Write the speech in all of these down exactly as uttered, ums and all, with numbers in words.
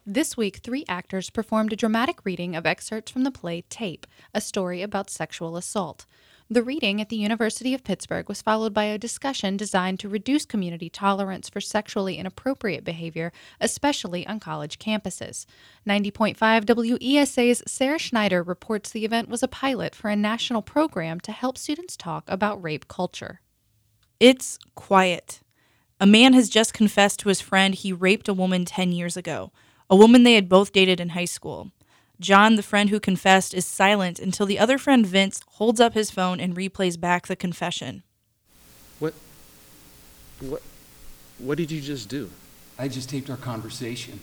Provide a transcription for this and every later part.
This week, three actors performed a dramatic reading of excerpts from the play Tape, a story about sexual assault. The reading at the University of Pittsburgh was followed by a discussion designed to reduce community tolerance for sexually inappropriate behavior, especially on college campuses. ninety point five W E S A's Sarah Schneider reports the event was a pilot for a national program to help students talk about rape culture. It's quiet. A man has just confessed to his friend he raped a woman ten years ago, a woman they had both dated in high school. John, the friend who confessed, is silent until the other friend, Vince, holds up his phone and replays back the confession. What? What? What did you just do? I just taped our conversation.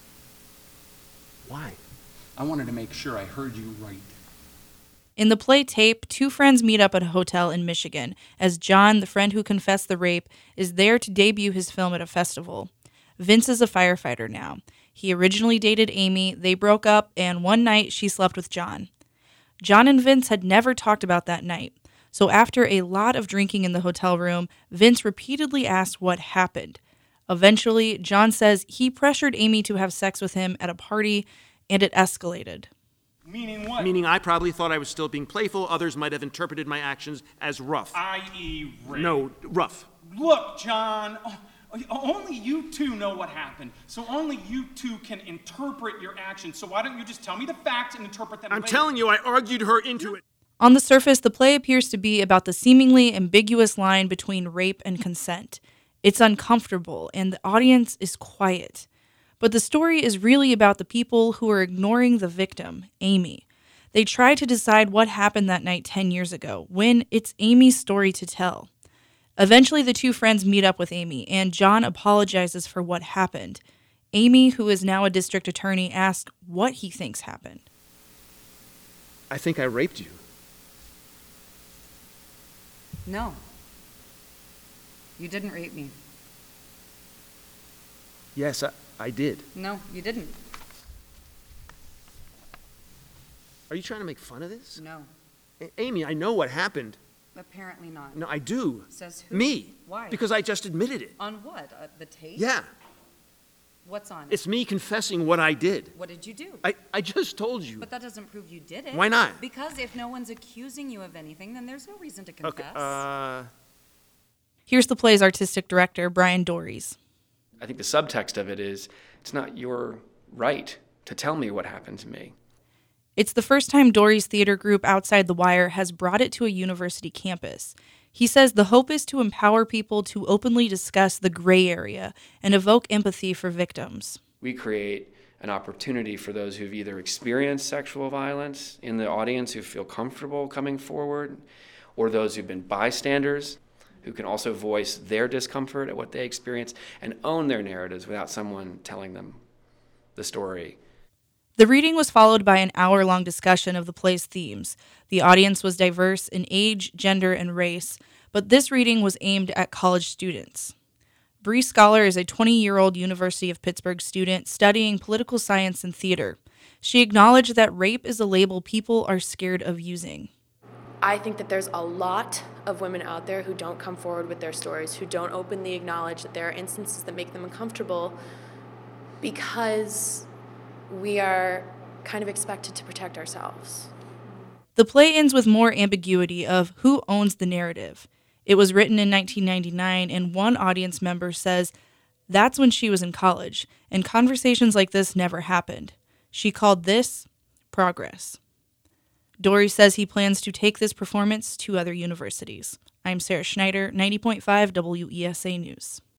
Why? I wanted to make sure I heard you right. In the play Tape, two friends meet up at a hotel in Michigan, as John, the friend who confessed the rape, is there to debut his film at a festival. Vince is a firefighter now. He originally dated Amy, they broke up, and one night she slept with John. John and Vince had never talked about that night, so after a lot of drinking in the hotel room, Vince repeatedly asked what happened. Eventually, John says he pressured Amy to have sex with him at a party, and it escalated. Meaning what? Meaning I probably thought I was still being playful. Others might have interpreted my actions as rough. that is rape. No, rough. Look, John, oh, only you two know what happened. So only you two can interpret your actions. So why don't you just tell me the facts and interpret them I'm later? telling you, I argued her into it. On the surface, the play appears to be about the seemingly ambiguous line between rape and consent. It's uncomfortable, and the audience is quiet. But the story is really about the people who are ignoring the victim, Amy. They try to decide what happened that night ten years ago, when it's Amy's story to tell. Eventually, the two friends meet up with Amy, and John apologizes for what happened. Amy, who is now a district attorney, asks what he thinks happened. I think I raped you. No. You didn't rape me. Yes, I, I did. No, you didn't. Are you trying to make fun of this? No. A- Amy, I know what happened. Apparently not. No, I do. Says who? Me. Why? Because I just admitted it. On what? Uh, the tape? Yeah. What's on it? It's me confessing what I did. What did you do? I, I just told you. But that doesn't prove you did it. Why not? Because if no one's accusing you of anything, then there's no reason to confess. Okay, uh... Here's the play's artistic director, Brian Dories. I think the subtext of it is, it's not your right to tell me what happened to me. It's the first time Dories' theater group Outside the Wire has brought it to a university campus. He says the hope is to empower people to openly discuss the gray area and evoke empathy for victims. We create an opportunity for those who've either experienced sexual violence in the audience who feel comfortable coming forward, or those who've been bystanders who can also voice their discomfort at what they experience and own their narratives without someone telling them the story. The reading was followed by an hour-long discussion of the play's themes. The audience was diverse in age, gender, and race, but this reading was aimed at college students. Bree Scholar is a twenty-year-old University of Pittsburgh student studying political science and theater. She acknowledged that rape is a label people are scared of using. I think that there's a lot of women out there who don't come forward with their stories, who don't openly acknowledge that there are instances that make them uncomfortable because we are kind of expected to protect ourselves. The play ends with more ambiguity of who owns the narrative. It was written in nineteen ninety-nine, and one audience member says that's when she was in college, and conversations like this never happened. She called this progress. Dories says he plans to take this performance to other universities. I'm Sarah Schneider, ninety point five W E S A News.